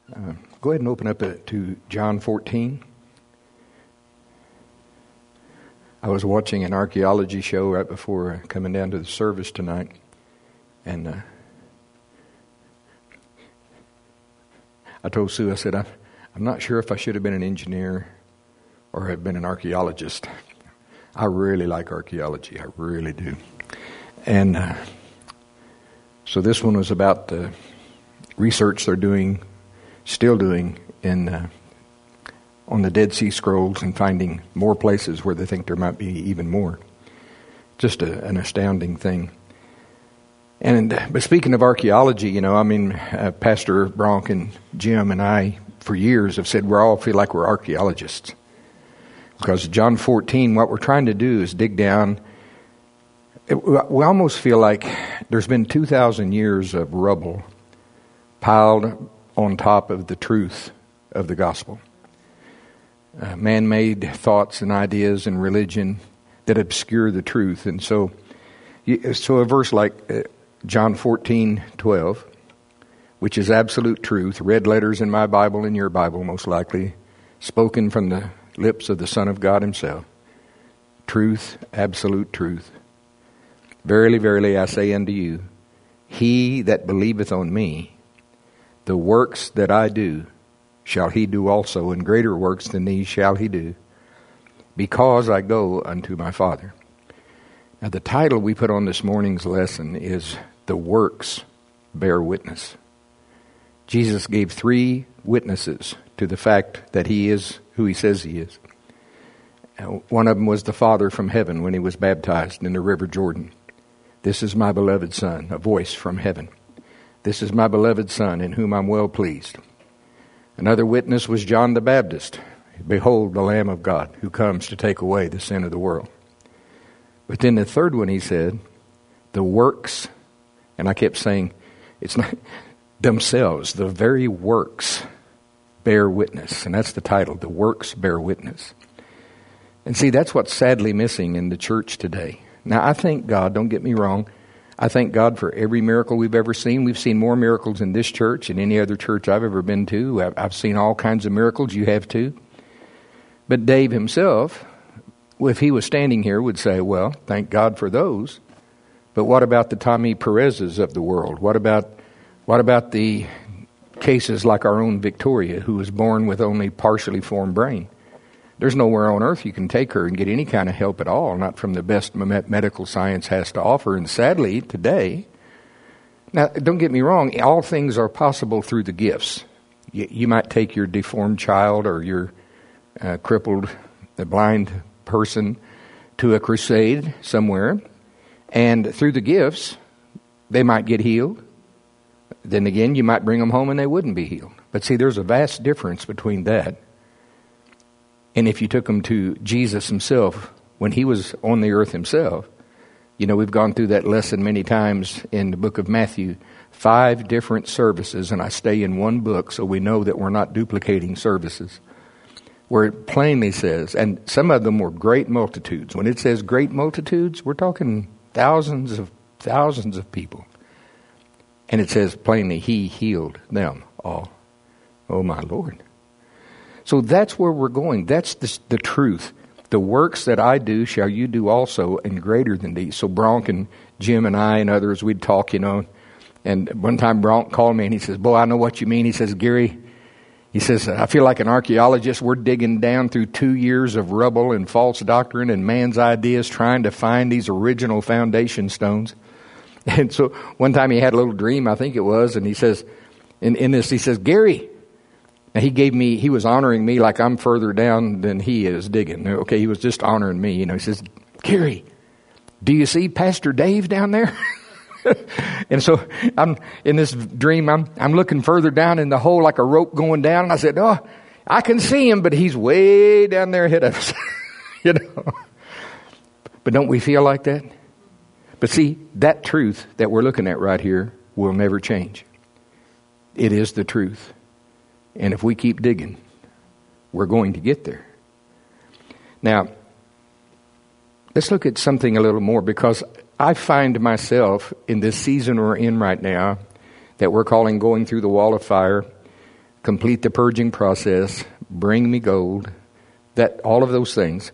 Go ahead and open up to John 14. I was watching an archaeology show right before coming down to the service tonight, and I told Sue, I said, I'm not sure if I should have been an engineer or have been an archaeologist. I really like archaeology, I really do. And so this one was about the research they're still doing on the Dead Sea Scrolls and finding more places where they think there might be even more. Just an astounding thing. But speaking of archaeology, Pastor Bronk and Jim and I, for years, have said we all feel like we're archaeologists. Because John 14, what we're trying to do is dig down. We almost feel like there's been 2,000 years of rubble piled on top of the truth of the gospel. Man-made thoughts and ideas and religion that obscure the truth. And so a verse like John 14:12, which is absolute truth, red letters in my Bible and your Bible most likely, spoken from the lips of the Son of God himself. Truth, absolute truth. Verily, verily, I say unto you, he that believeth on me, the works that I do, shall he do also, and greater works than these shall he do, because I go unto my Father. Now the title we put on this morning's lesson is The Works Bear Witness. Jesus gave 3 witnesses to the fact that he is who he says he is. One of them was the Father from heaven when he was baptized in the River Jordan. This is my beloved Son, a voice from heaven. This is my beloved Son, in whom I'm well pleased. Another witness was John the Baptist. Behold, the Lamb of God, who comes to take away the sin of the world. But then the third one, he said, the works, and I kept saying, it's not themselves, the very works bear witness. And that's the title, The Works Bear Witness. And see, that's what's sadly missing in the church today. Now, I thank God, don't get me wrong, I thank God for every miracle we've ever seen. We've seen more miracles in this church than any other church I've ever been to. I've seen all kinds of miracles. You have too. But Dave himself, if he was standing here, would say, well, thank God for those. But what about the Tommy Perez's of the world? What about the cases like our own Victoria, who was born with only partially formed brain? There's nowhere on earth you can take her and get any kind of help at all, not from the best medical science has to offer. And sadly, today, now don't get me wrong, all things are possible through the gifts. You might take your deformed child or your crippled, blind person to a crusade somewhere, and through the gifts, they might get healed. Then again, you might bring them home and they wouldn't be healed. But see, there's a vast difference between that. And if you took them to Jesus himself, when he was on the earth himself, we've gone through that lesson many times in the book of Matthew, 5 different services, and I stay in one book so we know that we're not duplicating services, where it plainly says, and some of them were great multitudes. When it says great multitudes, we're talking thousands of people. And it says plainly, he healed them all. Oh my Lord. So that's where we're going. That's the truth. The works that I do shall you do also, and greater than these. So Bronk and Jim and I and others, we'd talk, and one time Bronk called me and he says, boy, I know what you mean. He says, Gary, he says, I feel like an archaeologist. We're digging down through 2 years of rubble and false doctrine and man's ideas trying to find these original foundation stones. And so one time he had a little dream, I think it was, and he says, in this, he says, Gary, now he was honoring me like I'm further down than he is digging. Okay, he was just honoring me. He says, Gary, do you see Pastor Dave down there? And so I'm in this dream, I'm looking further down in the hole like a rope going down. And I said, oh, I can see him, but he's way down there ahead of us. But don't we feel like that? But see, that truth that we're looking at right here will never change. It is the truth. And if we keep digging, we're going to get there. Now, let's look at something a little more, because I find myself in this season we're in right now that we're calling going through the wall of fire, complete the purging process, bring me gold, that all of those things.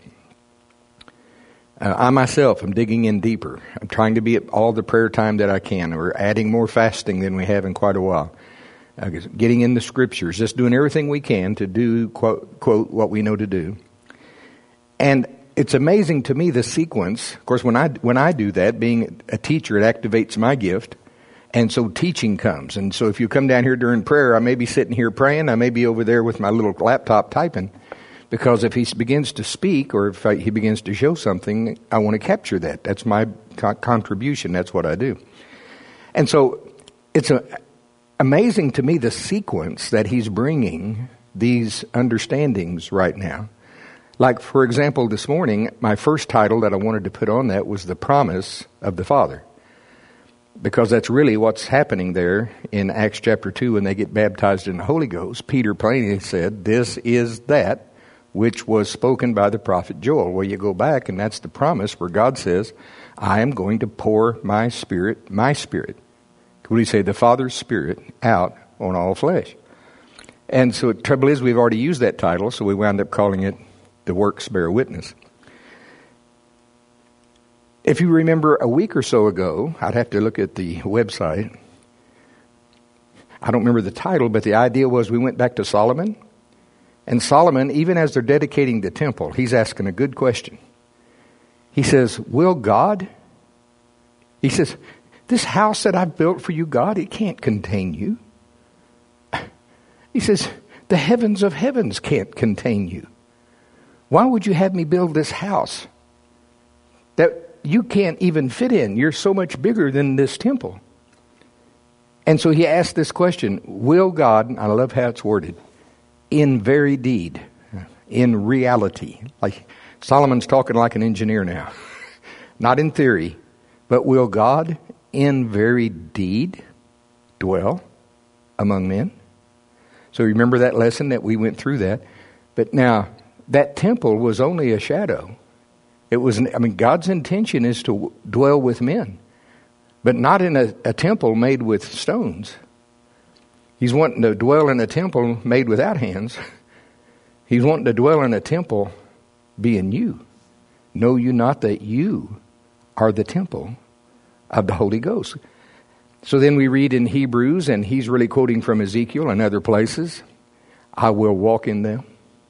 I myself am digging in deeper. I'm trying to be at all the prayer time that I can. We're adding more fasting than we have in quite a while. Getting in the scriptures, just doing everything we can to do, quote, what we know to do. And it's amazing to me, the sequence. Of course, when I do that, being a teacher, it activates my gift. And so teaching comes. And so if you come down here during prayer, I may be sitting here praying. I may be over there with my little laptop typing. Because if he begins to speak or if he begins to show something, I want to capture that. That's my contribution. That's what I do. And so it's amazing to me the sequence that he's bringing these understandings right now. Like, for example, this morning, my first title that I wanted to put on that was The Promise of the Father. Because that's really what's happening there in Acts chapter 2 when they get baptized in the Holy Ghost. Peter plainly said, this is that which was spoken by the prophet Joel. Well, you go back, and that's the promise where God says, I am going to pour my Spirit. What do you say? The Father's Spirit out on all flesh. And so the trouble is, we've already used that title, so we wound up calling it The Works Bear Witness. If you remember a week or so ago, I'd have to look at the website. I don't remember the title, but the idea was we went back to Solomon. And Solomon, even as they're dedicating the temple, he's asking a good question. He says, will God? He says, this house that I've built for you, God, it can't contain you. He says, the heavens of heavens can't contain you. Why would you have me build this house that you can't even fit in? You're so much bigger than this temple. And so he asked this question, will God, and I love how it's worded, in very deed, in reality. Like Solomon's talking like an engineer now. Not in theory, but will God in very deed dwell among men? So remember that lesson that we went through that. But now, that temple was only a shadow. God's intention is to dwell with men, but not in a temple made with stones. He's wanting to dwell in a temple made without hands. He's wanting to dwell in a temple being you. Know you not that you are the temple of the Holy Ghost. So then we read in Hebrews, and he's really quoting from Ezekiel and other places, I will walk in them.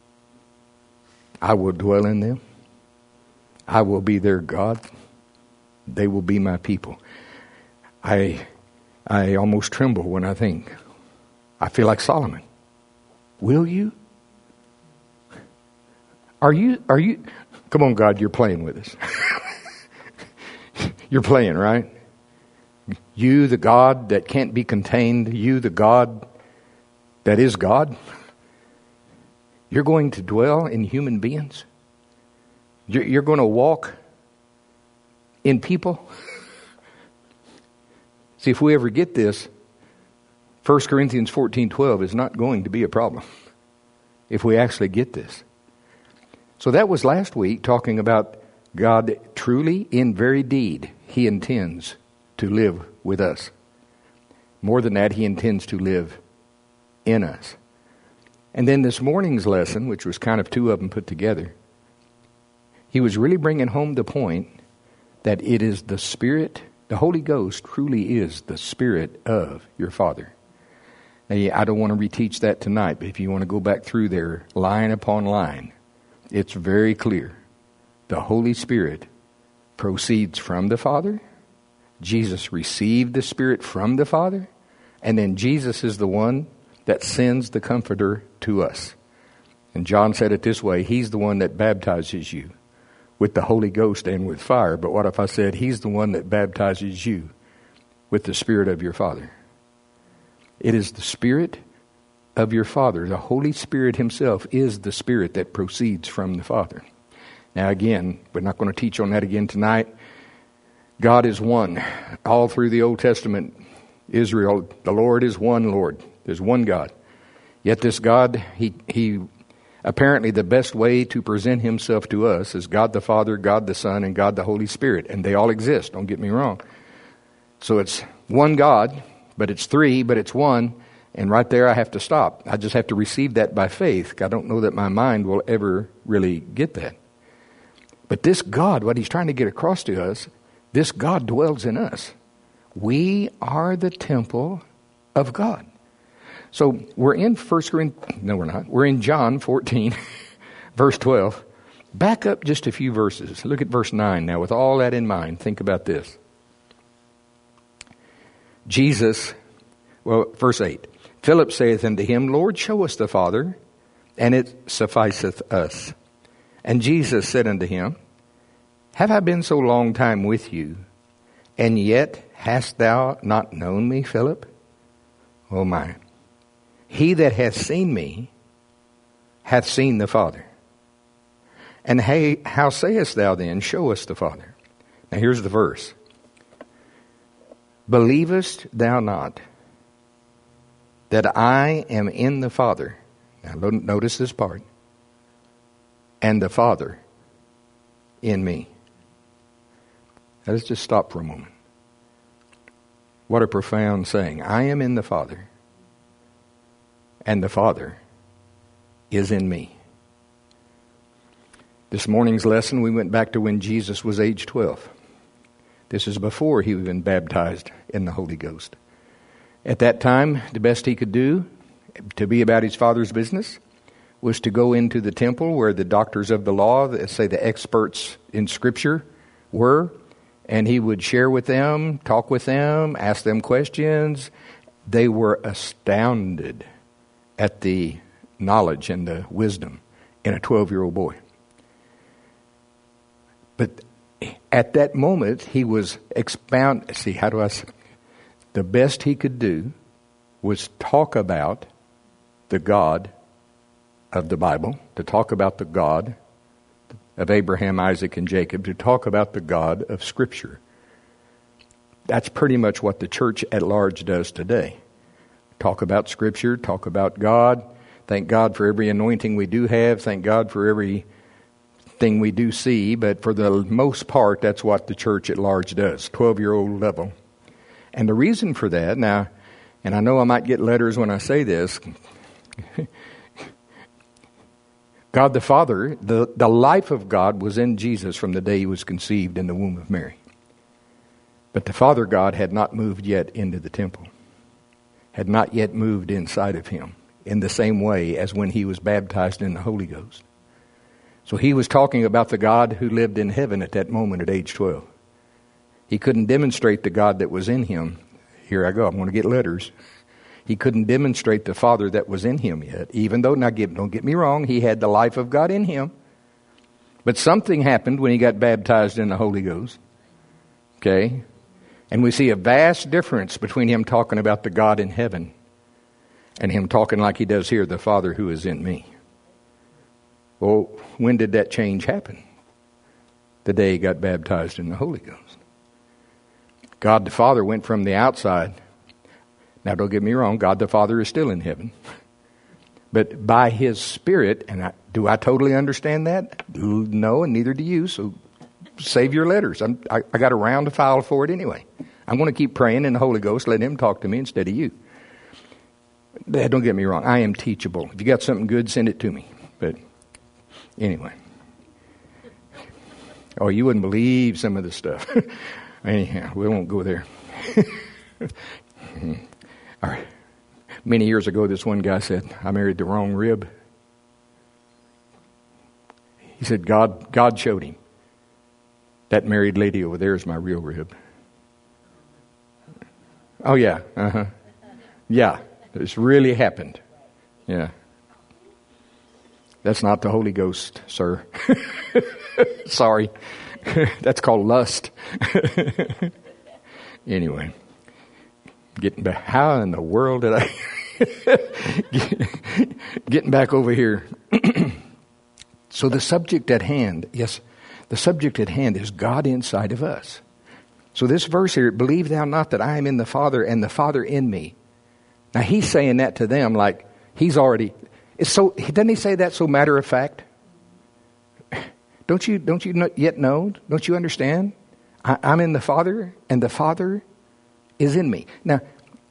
I will dwell in them. I will be their God. They will be my people. I almost tremble when I think. I feel like Solomon. Will you? Are you? Come on, God, you're playing with us. You're playing, right? You, the God that can't be contained. You, the God that is God. You're going to dwell in human beings. You're going to walk in people. See, if we ever get this, 1 Corinthians 14:12 is not going to be a problem if we actually get this. So that was last week talking about God truly in very deed. He intends to live with us. More than that, he intends to live in us. And then this morning's lesson, which was kind of two of them put together, he was really bringing home the point that it is the Spirit, the Holy Ghost truly is the Spirit of your Father. Now, I don't want to reteach that tonight, but if you want to go back through there line upon line, it's very clear. The Holy Spirit proceeds from the Father. Jesus received the Spirit from the Father. And then Jesus is the one that sends the Comforter to us. And John said it this way, he's the one that baptizes you with the Holy Ghost and with fire. But what if I said he's the one that baptizes you with the Spirit of your Father? It is the Spirit of your Father. The Holy Spirit himself is the Spirit that proceeds from the Father. Now again, we're not going to teach on that again tonight. God is one. All through the Old Testament, Israel, the Lord is one Lord. There's one God. Yet this God, he apparently the best way to present himself to us is God the Father, God the Son, and God the Holy Spirit. And they all exist, don't get me wrong. So it's one God, but it's three, but it's one. And right there I have to stop. I just have to receive that by faith. I don't know that my mind will ever really get that. But this God, what he's trying to get across to us, this God dwells in us. We are the temple of God. So we're in 1 Corinthians, no we're not. We're in John 14, verse 12. Back up just a few verses. Look at verse 9 now. With all that in mind, think about this. Jesus, verse 8. Philip saith unto him, Lord, show us the Father, and it sufficeth us. And Jesus said unto him, Have I been so long time with you, and yet hast thou not known me, Philip? Oh my. He that hath seen me hath seen the Father. And hey, how sayest thou then, show us the Father? Now here's the verse. Believest thou not that I am in the Father? Now notice this part. And the Father in me. Now let's just stop for a moment. What a profound saying. I am in the Father. And the Father is in me. This morning's lesson, we went back to when Jesus was age 12. This is before he had been baptized in the Holy Ghost. At that time, the best he could do to be about his Father's business was to go into the temple where the doctors of the law, say the experts in Scripture, were, and he would share with them, talk with them, ask them questions. They were astounded at the knowledge and the wisdom in a 12-year-old boy. But at that moment, he was the best he could do was talk about the God of the Bible, to talk about the God of Abraham, Isaac, and Jacob, to talk about the God of Scripture. That's pretty much what the church at large does today. Talk about Scripture, talk about God. Thank God for every anointing we do have. Thank God for every thing we do see, but for the most part, that's what the church at large does, 12-year-old level. And the reason for that, now, and I know I might get letters when I say this, God the Father, the life of God was in Jesus from the day he was conceived in the womb of Mary. But the Father God had not moved yet into the temple, had not yet moved inside of him in the same way as when he was baptized in the Holy Ghost. So he was talking about the God who lived in heaven at that moment at age 12. He couldn't demonstrate the God that was in him. Here I go, I'm going to get letters. He couldn't demonstrate the Father that was in him yet, even though, don't get me wrong, he had the life of God in him. But something happened when he got baptized in the Holy Ghost. Okay? And we see a vast difference between him talking about the God in heaven and him talking like he does here, the Father who is in me. Well, when did that change happen? The day he got baptized in the Holy Ghost. God the Father went from the outside. Now, don't get me wrong, God the Father is still in heaven. But by his Spirit, and do I totally understand that? No, and neither do you, so save your letters. I got a round to file for it anyway. I'm going to keep praying in the Holy Ghost, let him talk to me instead of you. Don't get me wrong, I am teachable. If you got something good, send it to me. But anyway. Oh, you wouldn't believe some of the stuff. Anyhow, we won't go there. All right. Many years ago, this one guy said, I married the wrong rib. He said, God showed him. That married lady over there is my real rib. Oh, yeah. Uh-huh. Yeah. This really happened. Yeah. That's not the Holy Ghost, sir. Sorry. That's called lust. Anyway. Getting back. How in the world did I... Getting back over here. So the subject at hand, yes, the subject at hand is God inside of us. So this verse here, believe thou not that I am in the Father and the Father in me. Now he's saying that to them like he's already... doesn't he say that so matter of fact? Don't you yet know? Don't you understand? I'm in the Father, and the Father is in me. Now,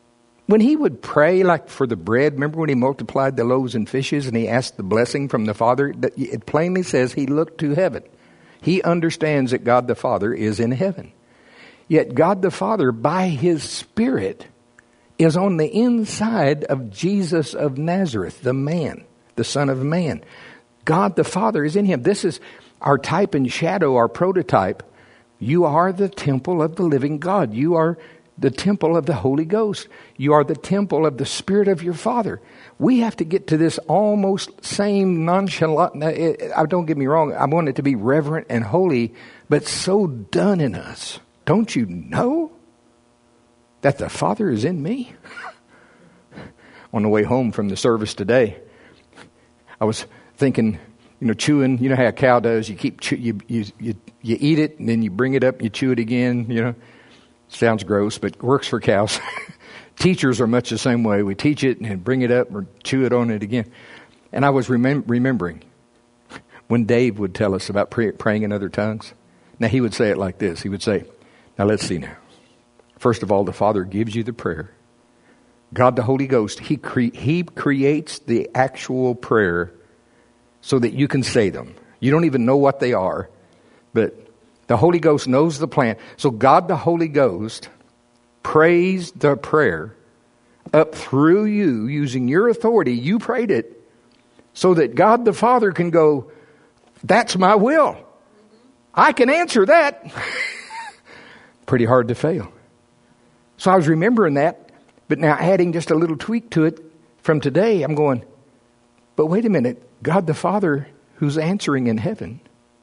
When he would pray like for the bread, remember when he multiplied the loaves and fishes and he asked the blessing from the Father? It plainly says he looked to heaven. He understands that God the Father is in heaven. Yet God the Father, by His Spirit, is on the inside of Jesus of Nazareth, the man, the Son of Man. God the Father is in Him. This is our type and shadow, our prototype. You are the temple of the living God. You are the temple of the Holy Ghost. You are the temple of the Spirit of your Father. We have to get to this almost same nonchalant. Don't get me wrong. I want it to be reverent and holy, but so done in us. Don't you know that the Father is in me? On the way home from the service today, I was thinking, chewing. You know how a cow does. You keep you eat it and then you bring it up, and you chew it again. Sounds gross, but works for cows. Teachers are much the same way. We teach it and bring it up or chew it on it again. And I was remembering when Dave would tell us about praying in other tongues. Now he would say it like this. He would say, now let's see now. First of all, the Father gives you the prayer. God the Holy Ghost, He creates the actual prayer so that you can say them. You don't even know what they are, but the Holy Ghost knows the plan. So God the Holy Ghost prays the prayer up through you using your authority. You prayed it so that God the Father can go, that's my will. I can answer that. Pretty hard to fail. So I was remembering that, but now adding just a little tweak to it from today, I'm going, but wait a minute. God the Father who's answering in heaven,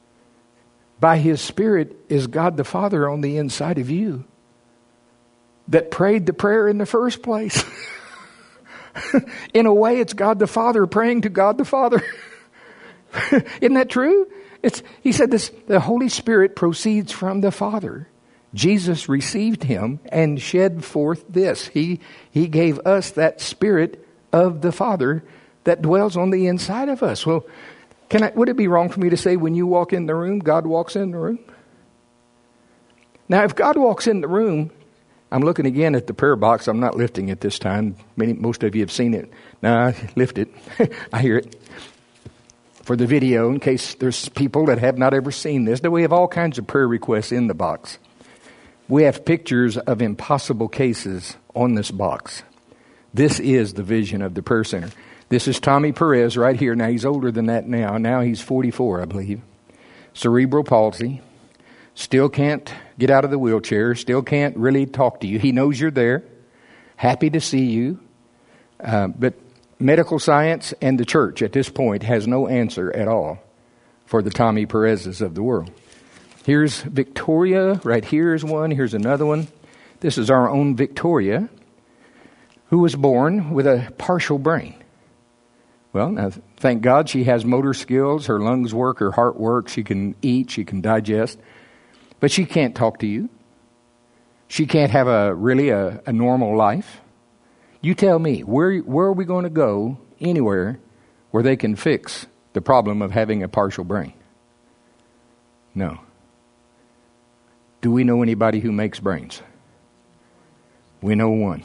by His Spirit is God the Father on the inside of you that prayed the prayer in the first place. In a way, it's God the Father praying to God the Father. Isn't that true? He said this, the Holy Spirit proceeds from the Father. Jesus received Him and shed forth this. He gave us that Spirit of the Father that dwells on the inside of us. Well, would it be wrong for me to say when you walk in the room, God walks in the room? Now, if God walks in the room, I'm looking again at the prayer box. I'm not lifting it this time. Most of you have seen it. No, I lift it. I hear it. For the video, in case there's people that have not ever seen this. We have all kinds of prayer requests in the box. We have pictures of impossible cases on this box. This is the vision of the prayer center. This is Tommy Perez right here. Now, he's older than that now. Now he's 44, I believe. Cerebral palsy. Still can't get out of the wheelchair. Still can't really talk to you. He knows you're there. Happy to see you. But medical science and the church at this point has no answer at all for the Tommy Perez's of the world. Here's Victoria. Right here is one. Here's another one. This is our own Victoria, who was born with a partial brain. Well, now, thank God she has motor skills. Her lungs work. Her heart works. She can eat. She can digest. But she can't talk to you. She can't have a normal life. You tell me, where are we going to go anywhere where they can fix the problem of having a partial brain? No. Do we know anybody who makes brains? We know one.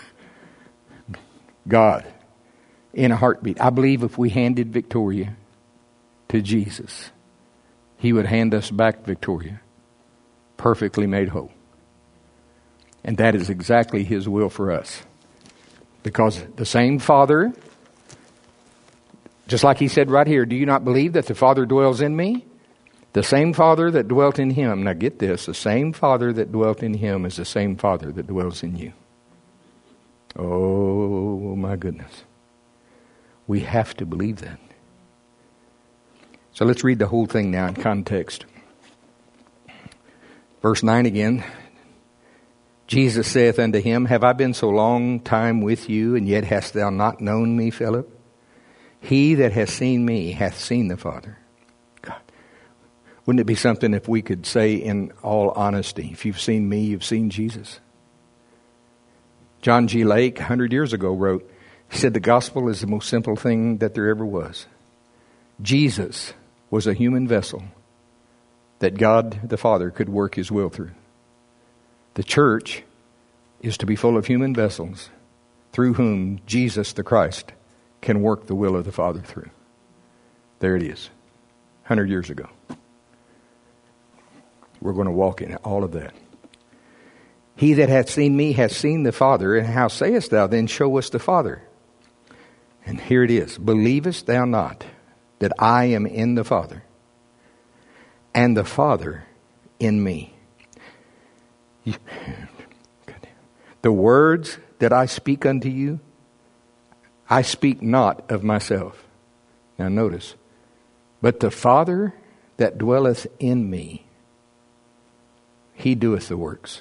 God. In a heartbeat. I believe if we handed Victoria to Jesus, He would hand us back Victoria, perfectly made whole. And that is exactly His will for us. Because the same Father, just like He said right here, do you not believe that the Father dwells in me? The same Father that dwelt in Him. Now get this, the same Father that dwelt in Him is the same Father that dwells in you. Oh my goodness. We have to believe that. So let's read the whole thing now in context. Verse 9 again. Jesus saith unto him, have I been so long time with you, and yet hast thou not known me, Philip? He that hath seen me hath seen the Father. God. Wouldn't it be something if we could say in all honesty, if you've seen me, you've seen Jesus? John G. Lake, 100 years ago, wrote, he said the gospel is the most simple thing that there ever was. Jesus was a human vessel that God the Father could work His will through. The church is to be full of human vessels through whom Jesus the Christ can work the will of the Father through. There it is. 100 years ago. We're going to walk in all of that. He that hath seen me hath seen the Father, and how sayest thou then, show us the Father? And here it is. Believest thou not that I am in the Father, and the Father in me? The words that I speak unto you, I speak not of myself. Now notice. But the Father that dwelleth in me, He doeth the works.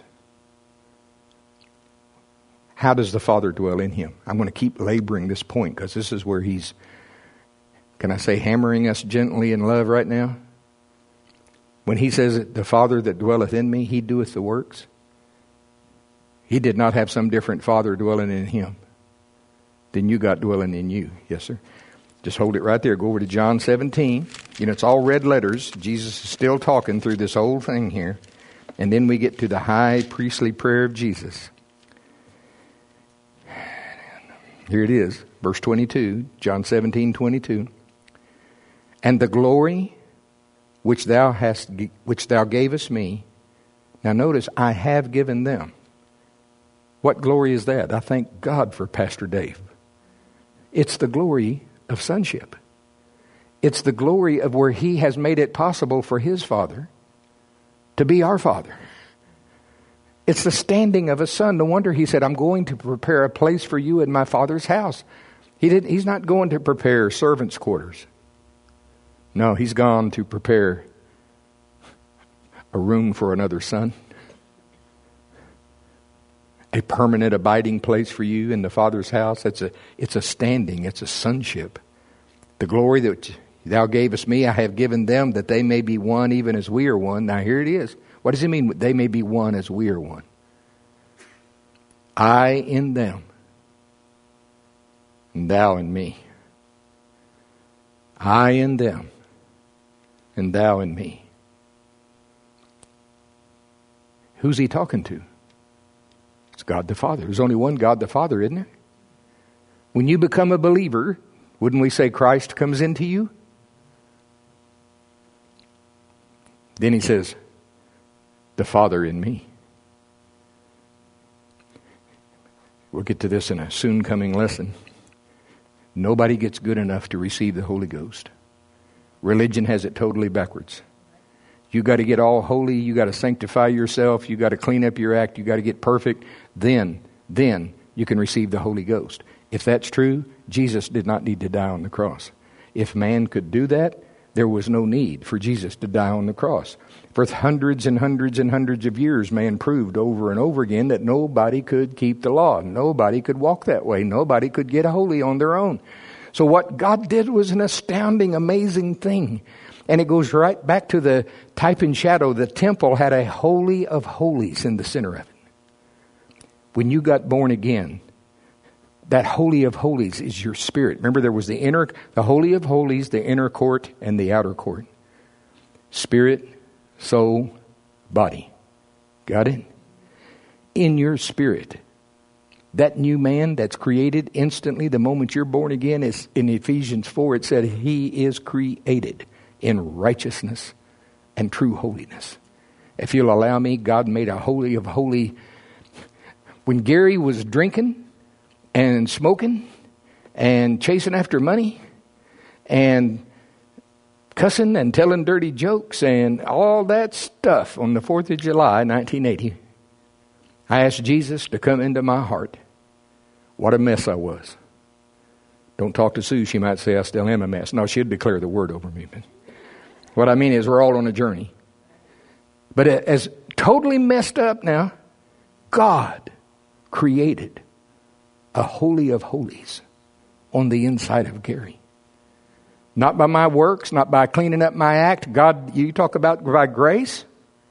How does the Father dwell in Him? I'm going to keep laboring this point because this is where He's, can I say, hammering us gently in love right now? When He says, the Father that dwelleth in me, He doeth the works. He did not have some different Father dwelling in Him than you got dwelling in you. Yes, sir. Just hold it right there. Go over to John 17. You know, it's all red letters. Jesus is still talking through this whole thing here. And then we get to the high priestly prayer of Jesus. Here it is, verse 22, John 17:22. And the glory which thou gavest me. Now notice, I have given them. What glory is that? I thank God for Pastor Dave. It's the glory of sonship. It's the glory of where He has made it possible for His Father to be our Father. It's the standing of a son. No wonder He said, I'm going to prepare a place for you in my Father's house. He's not going to prepare servants' quarters. No, He's gone to prepare a room for another son. A permanent abiding place for you in the Father's house. It's a standing. It's a sonship. The glory that thou gavest me, I have given them, that they may be one even as we are one. Now here it is. What does it mean, they may be one as we are one? I in them, and thou in me. I in them, and thou in me. Who's He talking to? It's God the Father. There's only one God the Father, isn't there? When you become a believer, wouldn't we say Christ comes into you? Then He says, the Father in me. We'll get to this in a soon coming lesson. Nobody gets good enough to receive the Holy Ghost. Religion has it totally backwards. You got to get all holy. You got to sanctify yourself. You got to clean up your act. You got to get perfect. Then you can receive the Holy Ghost. If that's true, Jesus did not need to die on the cross. If man could do that, there was no need for Jesus to die on the cross. For hundreds and hundreds and hundreds of years, man proved over and over again that nobody could keep the law. Nobody could walk that way. Nobody could get holy on their own. So what God did was an astounding, amazing thing. And it goes right back to the type and shadow. The temple had a holy of holies in the center of it. When you got born again, that holy of holies is your spirit. Remember, there was the holy of holies, the inner court, and the outer court. Spirit, soul, body. Got it? In your spirit, that new man that's created instantly the moment you're born again, is in Ephesians 4, it said he is created in righteousness and true holiness. If you'll allow me, God made a holy of holy. When Gary was drinking and smoking and chasing after money and cussing and telling dirty jokes and all that stuff on the 4th of July, 1980, I asked Jesus to come into my heart. What a mess I was. Don't talk to Sue. She might say I still am a mess. No, she'd declare the word over me. But what I mean is we're all on a journey. But as totally messed up now, God created a holy of holies on the inside of Gary. Not by my works, not by cleaning up my act. God, you talk about by grace.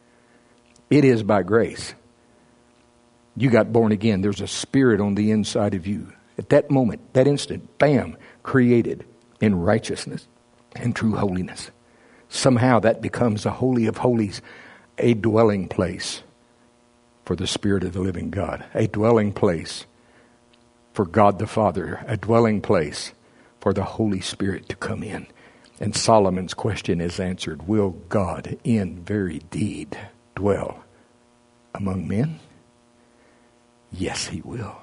It is by grace. You got born again. There's a spirit on the inside of you. At that moment, that instant, bam, created in righteousness and true holiness. Somehow that becomes a holy of holies, a dwelling place for the Spirit of the living God. A dwelling place for God the Father, a dwelling place for the Holy Spirit to come in. And Solomon's question is answered. Will God in very deed dwell among men? Yes, He will.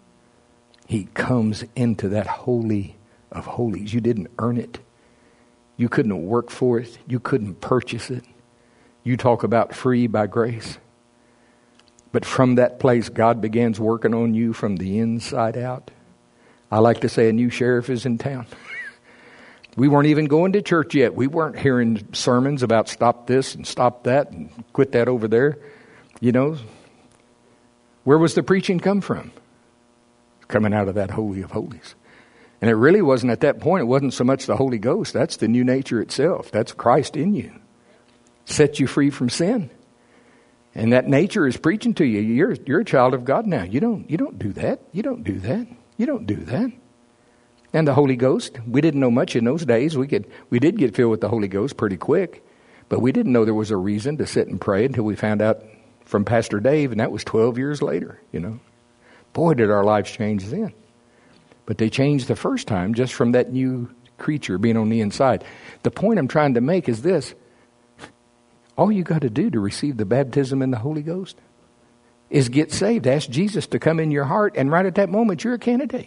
He comes into that holy of holies. You didn't earn it. You couldn't work for it. You couldn't purchase it. You talk about free by grace. But from that place, God begins working on you from the inside out. I like to say a new sheriff is in town. We weren't even going to church yet. We weren't hearing sermons about stop this and stop that and quit that over there. You know, where was the preaching come from? Coming out of that Holy of Holies. And it really wasn't at that point, it wasn't so much the Holy Ghost. That's the new nature itself. That's Christ in you. Set you free from sin. And that nature is preaching to you. You're a child of God now. You don't do that. You don't do that. You don't do that. And the Holy Ghost, we didn't know much in those days. We did get filled with the Holy Ghost pretty quick. But we didn't know there was a reason to sit and pray until we found out from Pastor Dave, and that was 12 years later, you know. Boy, did our lives change then. But they changed the first time just from that new creature being on the inside. The point I'm trying to make is this. All you got to do to receive the baptism in the Holy Ghost is get saved. Ask Jesus to come in your heart, and right at that moment, you're a candidate.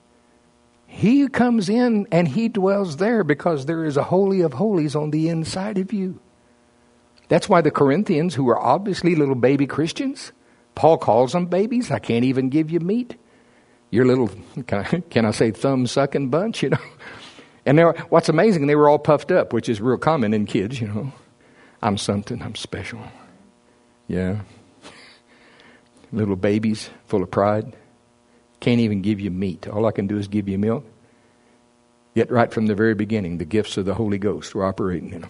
He comes in and He dwells there because there is a Holy of Holies on the inside of you. That's why the Corinthians, who are obviously little baby Christians, Paul calls them babies. I can't even give you meat. Your little, can I say, thumb-sucking bunch, you know. And what's amazing, they were all puffed up, which is real common in kids, you know. I'm something, I'm special. Yeah. Little babies full of pride. Can't even give you meat. All I can do is give you milk. Yet right from the very beginning, the gifts of the Holy Ghost were operating in them.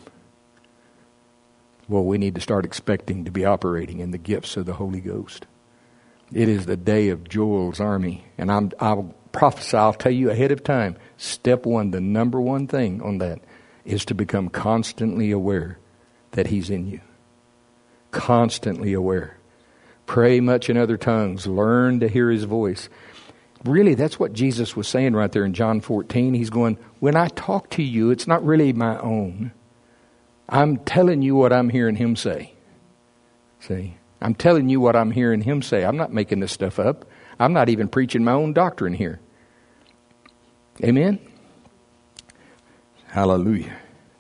Well, we need to start expecting to be operating in the gifts of the Holy Ghost. It is the day of Joel's army. And I'll prophesy, I'll tell you ahead of time, step one, the number one thing on that is to become constantly aware that He's in you. Constantly aware. Pray much in other tongues. Learn to hear His voice. Really, that's what Jesus was saying right there in John 14. He's going, when I talk to you, it's not really my own. I'm telling you what I'm hearing Him say. See? I'm telling you what I'm hearing Him say. I'm not making this stuff up. I'm not even preaching my own doctrine here. Amen? Hallelujah.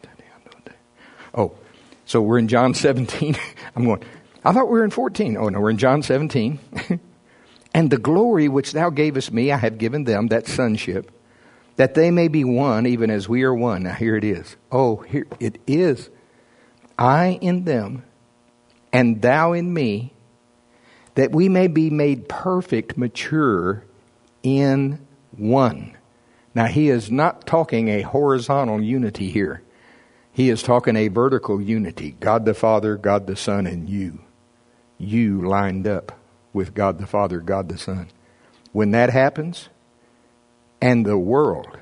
Oh, so we're in John 17. I'm going, I thought we were in 14. Oh, no, we're in John 17. And the glory which thou gavest me, I have given them, that sonship, that they may be one, even as we are one. Now here it is. Oh, here it is. I in them, and thou in me, that we may be made perfect, mature in one. Now he is not talking a horizontal unity here. He is talking a vertical unity. God the Father, God the Son, and you. You lined up with God the Father, God the Son. When that happens, and the world,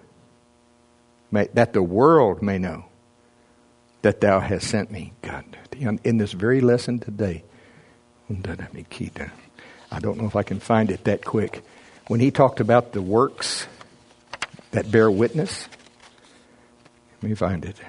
that the world may know that thou hast sent me. God, in this very lesson today, I don't know if I can find it that quick. When he talked about the works that bear witness, let me find it.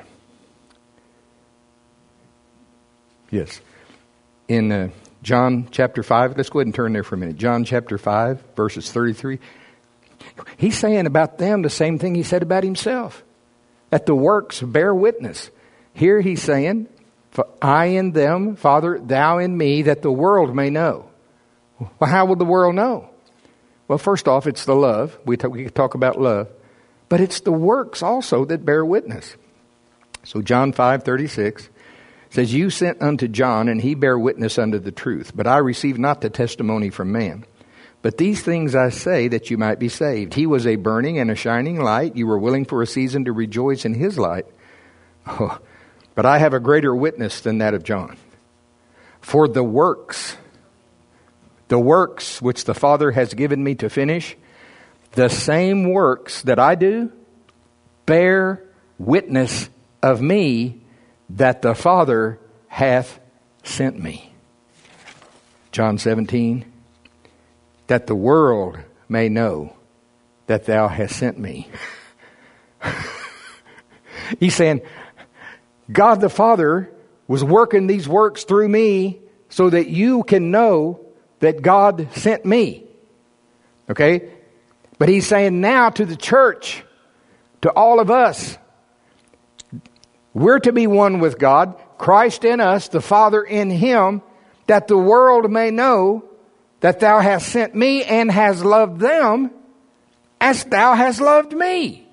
Yes. In John chapter 5, let's go ahead and turn there for a minute. John chapter 5, verses 33. He's saying about them the same thing he said about himself. That the works bear witness. Here he's saying, I in them, Father, thou in me, that the world may know. Well, how will the world know? Well, first off, it's the love. We talk about love. But it's the works also that bear witness. So John 5:36 says, you sent unto John, and he bare witness unto the truth. But I received not the testimony from man. But these things I say, that you might be saved. He was a burning and a shining light. You were willing for a season to rejoice in his light. Oh, but I have a greater witness than that of John. For the works which the Father has given me to finish, the same works that I do, bear witness of me, that the Father hath sent me. John 17, that the world may know that thou hast sent me. He's saying, God the Father was working these works through me so that you can know that God sent me. Okay? But he's saying now to the church, to all of us, we're to be one with God, Christ in us, the Father in him, that the world may know that thou hast sent me and hast loved them as thou hast loved me.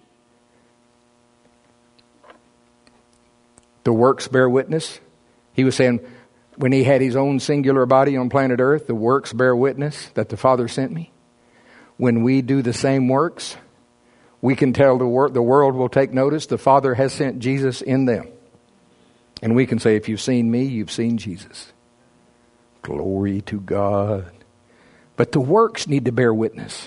The works bear witness. He was saying when he had his own singular body on planet Earth, the works bear witness that the Father sent me. When we do the same works, we can tell the world will take notice the Father has sent Jesus in them. And we can say, if you've seen me, you've seen Jesus. Glory to God. But the works need to bear witness.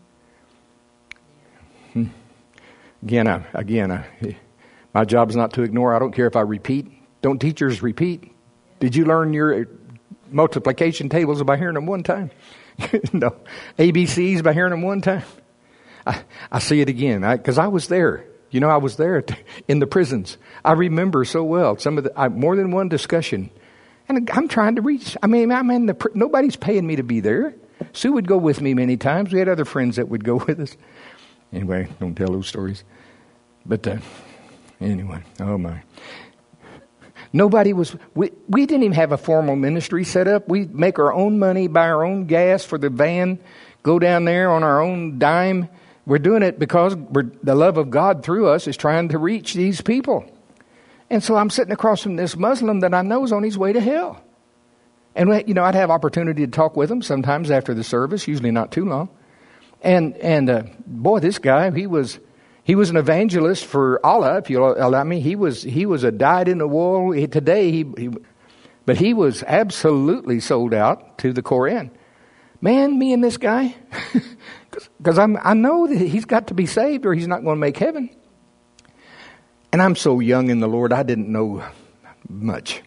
Again, my job is not to ignore. I don't care if I repeat. Don't teachers repeat? Did you learn your multiplication tables by hearing them one time? No. ABCs by hearing them one time? I see it again because I was there. You know, I was there in the prisons. I remember so well some of the more than one discussion. And I'm trying to reach. Nobody's paying me to be there. Sue would go with me many times. We had other friends that would go with us. Anyway, don't tell those stories. But anyway, oh my. Nobody was, we didn't even have a formal ministry set up. We make our own money, buy our own gas for the van, go down there on our own dime. We're doing it because the love of God through us is trying to reach these people. And so I'm sitting across from this Muslim that I know is on his way to hell. And, you know, I'd have opportunity to talk with him sometimes after the service, usually not too long. And boy, this guy, he was an evangelist for Allah, if you'll allow me. He was a dyed-in-the-wool. But he was absolutely sold out to the Koran. Man, me and this guy, because I know that he's got to be saved or he's not going to make heaven. And I'm so young in the Lord, I didn't know much.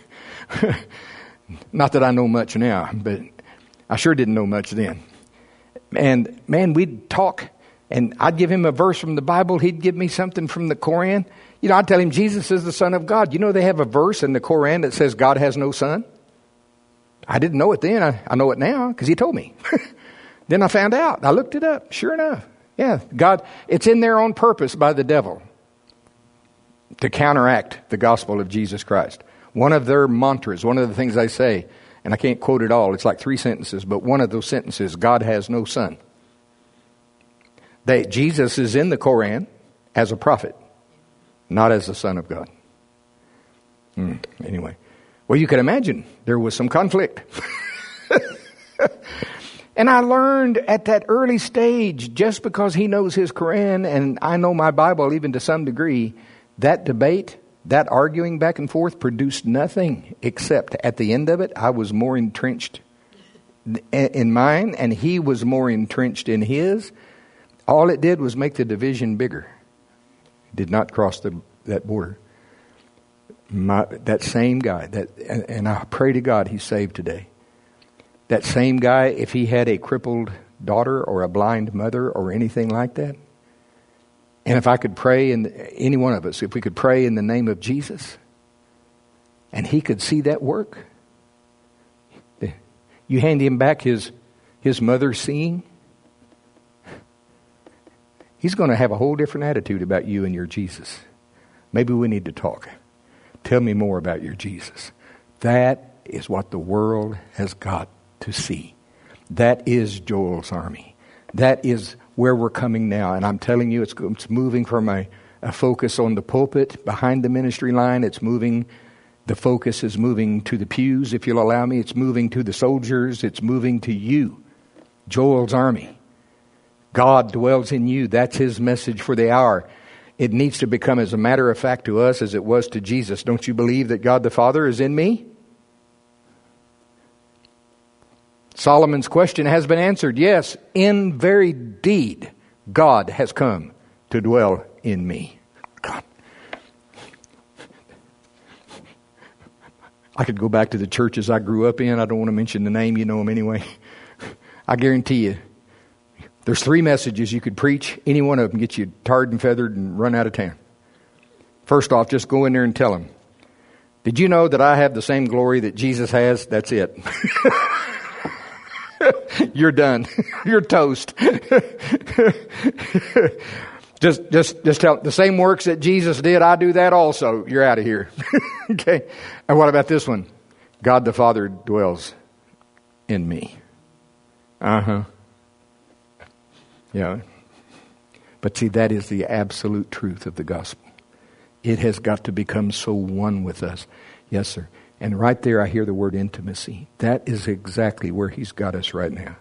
Not that I know much now, but I sure didn't know much then. And man, we'd talk, and I'd give him a verse from the Bible. He'd give me something from the Koran. You know, I'd tell him Jesus is the Son of God. You know, they have a verse in the Koran that says God has no son. I didn't know it then. I know it now because he told me. Then I found out. I looked it up. Sure enough. Yeah, God, it's in there on purpose by the devil to counteract the gospel of Jesus Christ. One of their mantras, one of the things they say, and I can't quote it all, it's like 3 sentences, but one of those sentences, God has no son. Jesus is in the Koran as a prophet, not as the Son of God. Anyway, well, you can imagine there was some conflict. And I learned at that early stage, just because he knows his Koran and I know my Bible even to some degree, that debate, that arguing back and forth produced nothing except at the end of it, I was more entrenched in mine and he was more entrenched in his. All it did was make the division bigger. It did not cross that border. That same guy, and I pray to God he's saved today. That same guy, if he had a crippled daughter or a blind mother or anything like that, and if I could pray, and any one of us, if we could pray in the name of Jesus, and he could see that work, you hand him back his mother seeing, he's going to have a whole different attitude about you and your Jesus. Maybe we need to talk. Tell me more about your Jesus. That is what the world has got to see. That is Joel's army. That is where we're coming now. And I'm telling you, it's moving from a focus on the pulpit behind the ministry line. The focus is moving to the pews, if you'll allow me. It's moving to the soldiers. It's moving to you, Joel's army. God dwells in you. That's his message for the hour. It needs to become as a matter of fact to us as it was to Jesus. Don't you believe that God the Father is in me? Solomon's question has been answered. Yes, in very deed, God has come to dwell in me. God. I could go back to the churches I grew up in. I don't want to mention the name. You know them anyway. I guarantee you, There's 3 messages you could preach. Any one of them get you tarred and feathered and run out of town. First off, just go in there and tell them, did you know that I have the same glory that Jesus has? That's it. You're done. You're toast. Just tell the same works that Jesus did, I do that also. You're out of here. Okay. And what about this one? God the Father dwells in me. Yeah. But see, that is the absolute truth of the gospel. It has got to become so one with us. Yes, sir. And right there I hear the word intimacy. That is exactly where He's got us right now.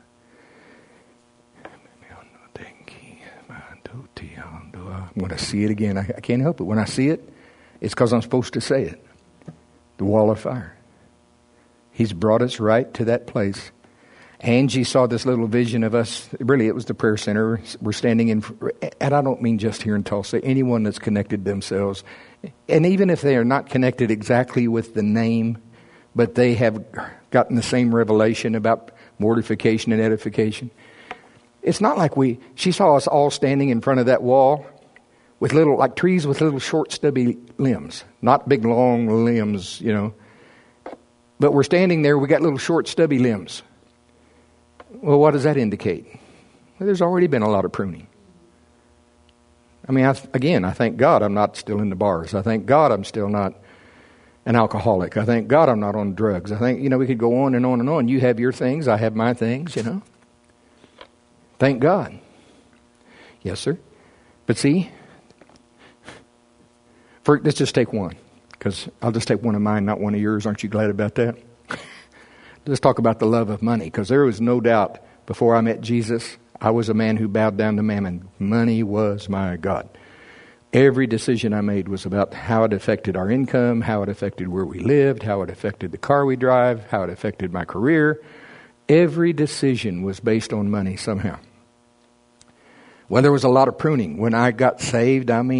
I'm going to see it again. I can't help it. When I see it, it's because I'm supposed to say it. The wall of fire. He's brought us right to that place. Angie saw this little vision of us. Really, it was the prayer center. We're standing in, and I don't mean just here in Tulsa, anyone that's connected themselves. And even if they are not connected exactly with the name, but they have gotten the same revelation about mortification and edification. It's not like she saw us all standing in front of that wall with little, like trees with little short stubby limbs. Not big long limbs, But we're standing there, we got little short stubby limbs. Well, what does that indicate? Well, there's already been a lot of pruning. I mean, I thank God I'm not still in the bars. I thank God I'm still not an alcoholic. I thank God I'm not on drugs. I think, we could go on and on and on. You have your things, I have my things, Thank God. Yes, sir. But see, let's just take one, because I'll just take one of mine, not one of yours. Aren't you glad about that? Let's talk about the love of money, because there was no doubt before I met Jesus, I was a man who bowed down to mammon. Money was my God. Every decision I made was about how it affected our income, how it affected where we lived, how it affected the car we drive, how it affected my career. Every decision was based on money somehow. Well, there was a lot of pruning. When I got saved, a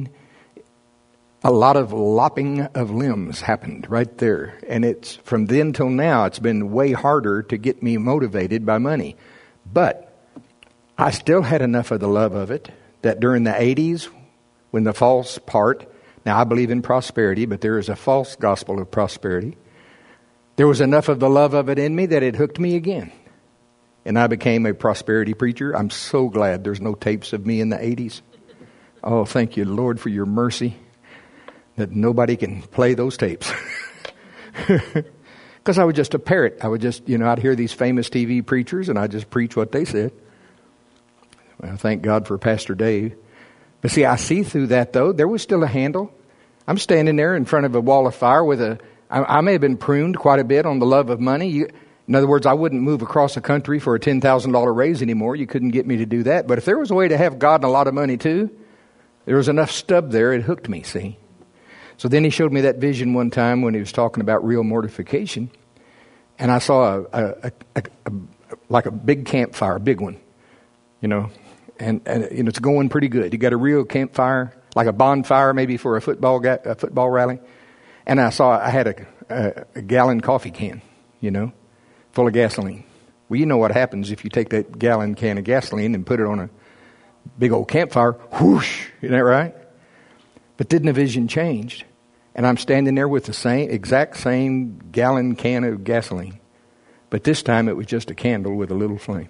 lot of lopping of limbs happened right there. And it's from then till now, it's been way harder to get me motivated by money. But I still had enough of the love of it that during the 80s, when the false part, now I believe in prosperity, but there is a false gospel of prosperity. There was enough of the love of it in me that it hooked me again. And I became a prosperity preacher. I'm so glad there's no tapes of me in the 80s. Oh, thank you, Lord, for your mercy that nobody can play those tapes. Because I was just a parrot. I would just, I'd hear these famous TV preachers and I'd just preach what they said. Well, thank God for Pastor Dave. But see, I see through that, though. There was still a handle. I'm standing there in front of a wall of fire with I may have been pruned quite a bit on the love of money. In other words, I wouldn't move across the country for a $10,000 raise anymore. You couldn't get me to do that. But if there was a way to have God and a lot of money too, there was enough stub there. It hooked me, see. So then He showed me that vision one time when He was talking about real mortification. And I saw like a big campfire, a big one, and it's going pretty good. You got a real campfire, like a bonfire maybe for a football rally. And I had a gallon coffee can, full of gasoline. Well, you know what happens if you take that gallon can of gasoline and put it on a big old campfire. Whoosh! Isn't that right? But didn't the vision change? And I'm standing there with the exact same gallon can of gasoline. But this time it was just a candle with a little flame.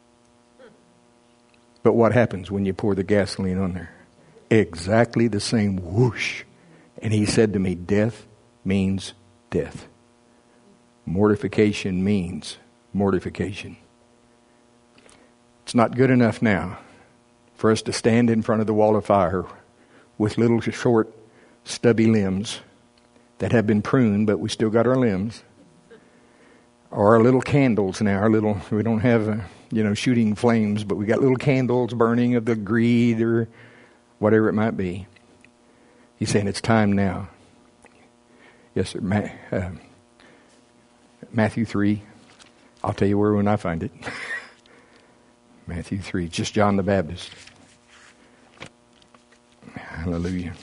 But what happens when you pour the gasoline on there? Exactly the same whoosh. And He said to me, death means death. Mortification means mortification. It's not good enough now for us to stand in front of the wall of fire with little short, stubby limbs that have been pruned, but we still got our limbs. Or our little candles now. We don't have, shooting flames, but we got little candles burning of the greed or whatever it might be. He's saying it's time now. Yes, sir. Matthew 3. I'll tell you where when I find it. Matthew 3. Just John the Baptist. Hallelujah.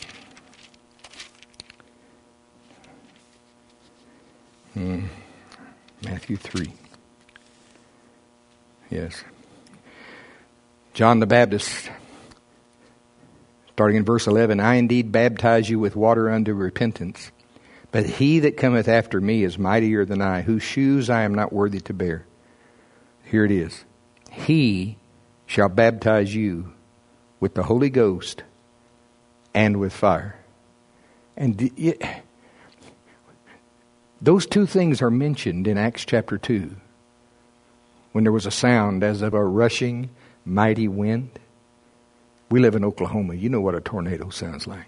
Matthew 3. Yes. John the Baptist, starting in verse 11, I indeed baptize you with water unto repentance, but he that cometh after me is mightier than I, whose shoes I am not worthy to bear. Here it is. He shall baptize you with the Holy Ghost and with fire. And those two things are mentioned in Acts chapter 2. When there was a sound as of a rushing mighty wind. We live in Oklahoma. You know what a tornado sounds like.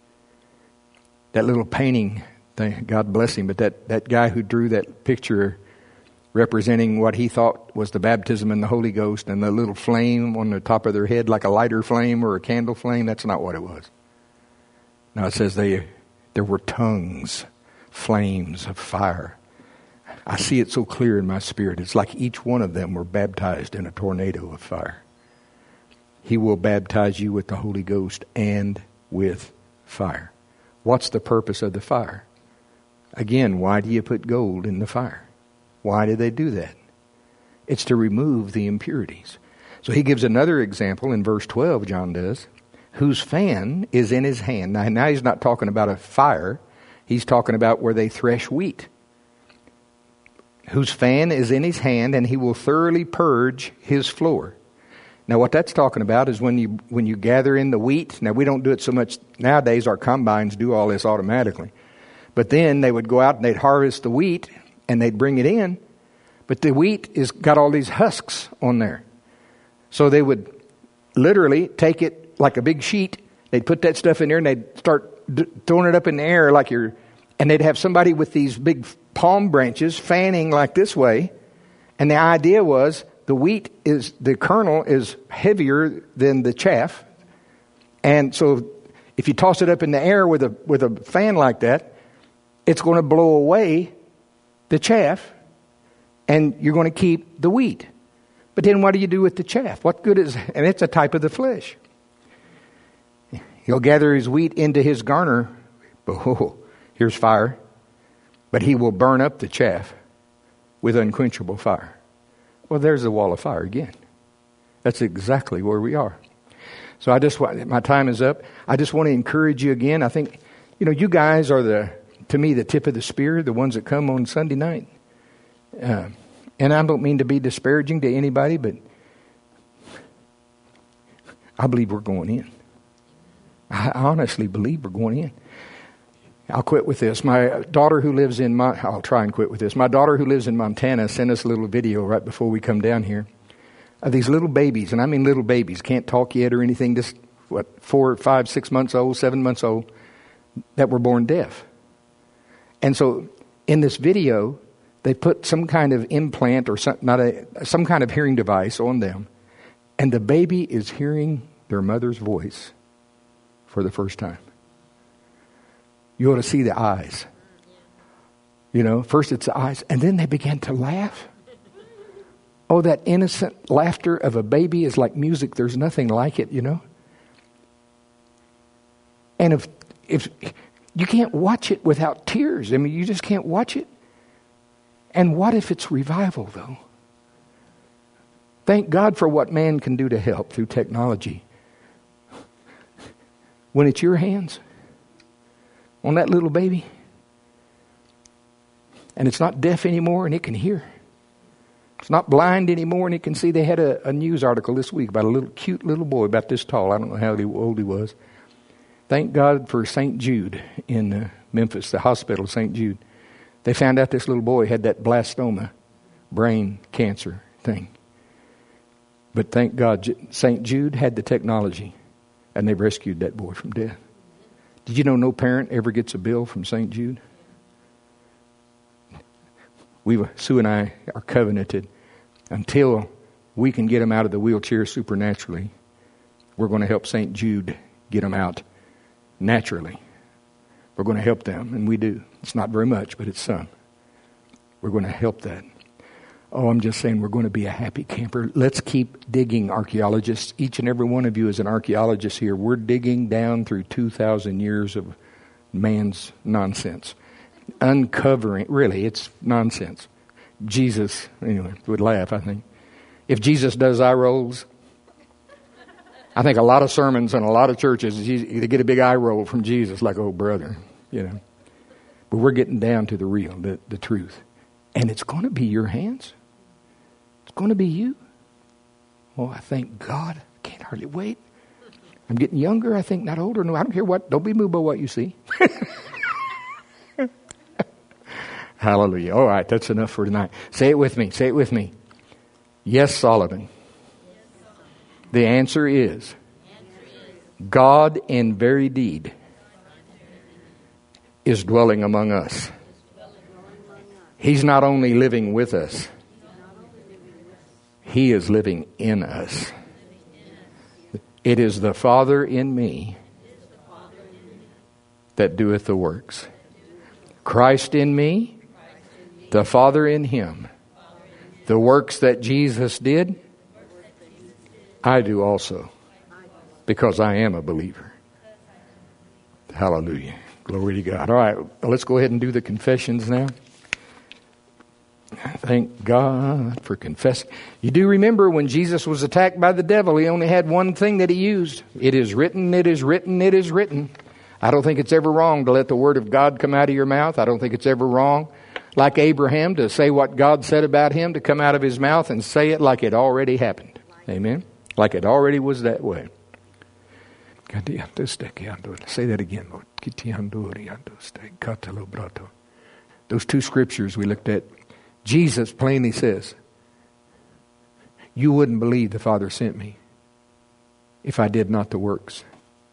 That little painting thing, God bless him, but that guy who drew that picture representing what he thought was the baptism in the Holy Ghost and the little flame on the top of their head like a lighter flame or a candle flame, that's not what it was. Now it says there were tongues, flames of fire. I see it so clear in my spirit. It's like each one of them were baptized in a tornado of fire. He will baptize you with the Holy Ghost and with fire. What's the purpose of the fire? Again, why do you put gold in the fire? Why do they do that? It's to remove the impurities. So he gives another example in verse 12, John does, whose fan is in his hand. Now he's not talking about a fire. He's talking about where they thresh wheat. Whose fan is in his hand, and he will thoroughly purge his floor. Now what that's talking about is when you gather in the wheat. Now we don't do it so much nowadays. Our combines do all this automatically. But then they would go out and they'd harvest the wheat and they'd bring it in. But the wheat is got all these husks on there. So they would literally take it like a big sheet. They'd put that stuff in there and they'd start throwing it up in the air and they'd have somebody with these big palm branches fanning like this way. And the idea was the kernel is heavier than the chaff. And so if you toss it up in the air with a fan like that, it's going to blow away the chaff and you're going to keep the wheat. But then what do you do with the chaff? What good is, and it's a type of the flesh. He'll gather his wheat into his garner. Oh, here's fire. But he will burn up the chaff with unquenchable fire. Well, there's the wall of fire again. That's exactly where we are. So my time is up. I just want to encourage you again. I think, you guys are to me, the tip of the spear, the ones that come on Sunday night. And I don't mean to be disparaging to anybody, but I believe we're going in. I honestly believe we're going in. I'll quit with this. My daughter who lives in I'll try and quit with this. My daughter who lives in Montana sent us a little video right before we come down here of these little babies, and I mean little babies, can't talk yet or anything, just 4, 5, 6 months old, 7 months old, that were born deaf. And so in this video, they put some kind of implant or some kind of hearing device on them, and the baby is hearing their mother's voice for the first time. You ought to see the eyes. First it's the eyes, and then they began to laugh. Oh, that innocent laughter of a baby is like music. There's nothing like it, And if you can't watch it without tears. I mean, you just can't watch it. And what if it's revival, though? Thank God for what man can do to help through technology. When it's your hands on that little baby, and it's not deaf anymore and it can hear. It's not blind anymore and it can see. They had a news article this week about a cute little boy about this tall. I don't know how old he was. Thank God for St. Jude in Memphis, the hospital, St. Jude. They found out this little boy had that blastoma, brain cancer thing. But thank God, St. Jude had the technology, and they rescued that boy from death. Did you know no parent ever gets a bill from St. Jude? Sue and I are covenanted. Until we can get him out of the wheelchair supernaturally, we're going to help St. Jude get him out naturally. We're going to help them, and we do. It's not very much, but it's some. We're going to help that. Oh, I'm just saying we're going to be a happy camper. Let's keep digging, archaeologists. Each and every one of you is an archaeologist here. We're digging down through 2,000 years of man's nonsense. Uncovering, really, it's nonsense. Jesus, anyway, would laugh, I think. If Jesus does eye rolls, I think a lot of sermons and a lot of churches, they get a big eye roll from Jesus, like, oh, brother, But we're getting down to the real, the truth. And it's going to be your hands. It's going to be you. Oh, I thank God. I can't hardly wait. I'm getting younger, I think, not older. No, I don't care what. Don't be moved by what you see. Hallelujah. All right, that's enough for tonight. Say it with me. Say it with me. Yes, Solomon. The answer is God in very deed is dwelling among us. He's not only living with us, He is living in us. It is the Father in me that doeth the works. Christ in me, the Father in Him. The works that Jesus did, I do also, because I am a believer. Hallelujah. Glory to God. All right, let's go ahead and do the confessions now. Thank God for confessing. You do remember when Jesus was attacked by the devil, He only had one thing that He used. It is written, it is written, it is written. I don't think it's ever wrong to let the Word of God come out of your mouth. I don't think it's ever wrong, like Abraham, to say what God said about him, to come out of his mouth and say it like it already happened. Amen? Like it already was that way. Say that again, Lord. Those two scriptures we looked at, Jesus plainly says, you wouldn't believe the Father sent me if I did not the works.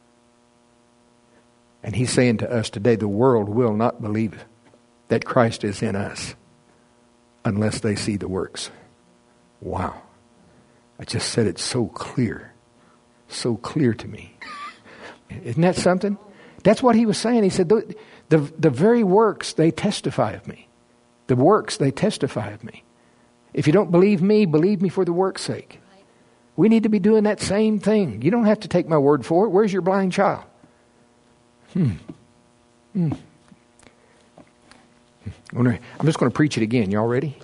And He's saying to us today, the world will not believe that Christ is in us unless they see the works. Wow. I just said it so clear to me. Isn't that something? That's what He was saying. He said, the very works, they testify of me. The works, they testify of me. If you don't believe me for the work's sake. We need to be doing that same thing. You don't have to take my word for it. Where's your blind child? I'm just going to preach it again. Y'all ready?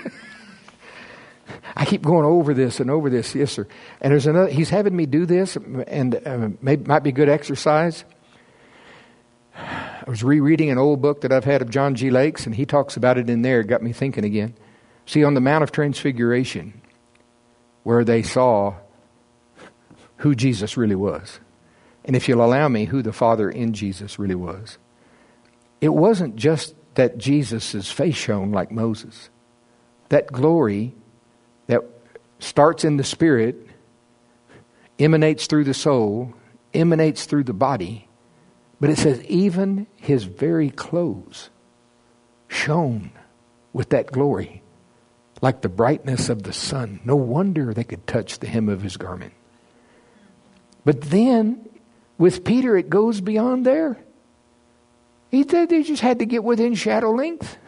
I keep going over this and over this. Yes, sir. And there's another. He's having me do this, and might be good exercise. I was rereading an old book that I've had of John G. Lake's, and he talks about it in there. It got me thinking again. See, on the Mount of Transfiguration, where they saw who Jesus really was, and if you'll allow me, who the Father in Jesus really was, it wasn't just that Jesus' face shone like Moses. That glory that starts in the spirit, emanates through the soul, emanates through the body. But it says even His very clothes shone with that glory like the brightness of the sun. No wonder they could touch the hem of His garment. But then with Peter, it goes beyond there. He said they just had to get within shadow length.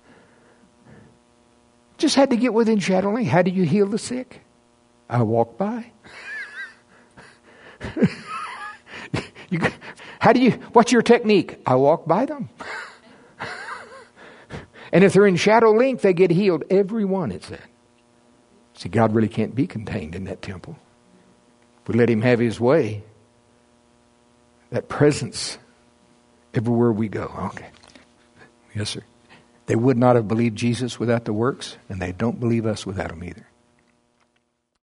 Just had to get within shadow length. How do you heal the sick? I walk by. What's your technique? I walk by them. And if they're in shadow length, they get healed. Everyone, it said. See, God really can't be contained in that temple. If we let Him have His way, that presence everywhere we go. Okay. Yes, sir. They would not have believed Jesus without the works, and they don't believe us without them either.